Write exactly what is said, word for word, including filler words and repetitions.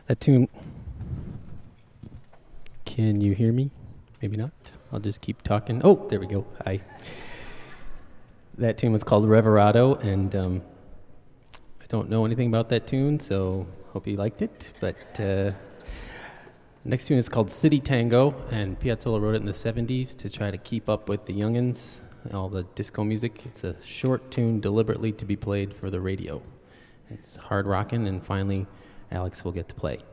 That tune. Can you hear me? Maybe not. I'll just keep talking. Oh, there we go. Hi. That tune was called Reverado, and um, I don't know anything about that tune, so hope you liked it. But uh, next tune is called City Tango, and Piazzolla wrote it in the seventies to try to keep up with the youngins, all the disco music. It's a short tune deliberately to be played for the radio. It's hard rockin', and finally Alex will get to play.